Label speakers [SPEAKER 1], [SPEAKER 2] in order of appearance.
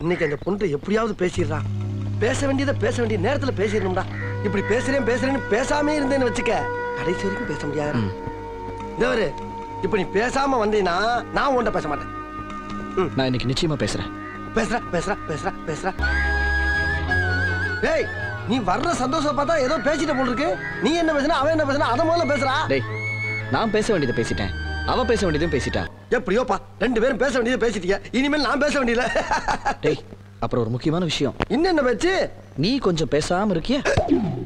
[SPEAKER 1] இன்னைக்கு அந்த பொண்ணு எப்படியாவது பேசிடுறான். பேச வேண்டிய நேரத்துல பேசிடணும்டா. இப்படி பேசுறேன்னு பேசாமே இருந்தேன்னு வச்சுக்க, கடைசி வரைக்கும் பேச முடியாது. தேவரு, இப்ப நீ பேசாம வந்தீங்கன்னா நான் உன்கிட்ட பேச மாட்டேன்.
[SPEAKER 2] நான் இன்னைக்கு நிச்சயமா பேசுறேன்.
[SPEAKER 1] பேசுறா. டேய், நீ வர்ற சந்தோஷம் பார்த்தா ஏதோ பேசிட்ட போல இருக்கு. நீ என்ன பேசுனா அவன் என்ன பேசுனா அத முதல்ல பேசுறா.
[SPEAKER 2] டேய், நான் பேச வேண்டியதை பேசிட்டேன், அவ பேச வேண்டியதும் பேசிட்டா.
[SPEAKER 1] எப்படியோப்பா, ரெண்டு பேரும் பேச வேண்டியதை பேசிட்டீங்க. இனிமேல் நான் பேச வேண்டியல.
[SPEAKER 2] டேய், அப்புறம் ஒரு முக்கியமான விஷயம்.
[SPEAKER 1] இன்னும் என்ன பேச்சு?
[SPEAKER 2] நீ கொஞ்சம் பேசாம இருக்கியா?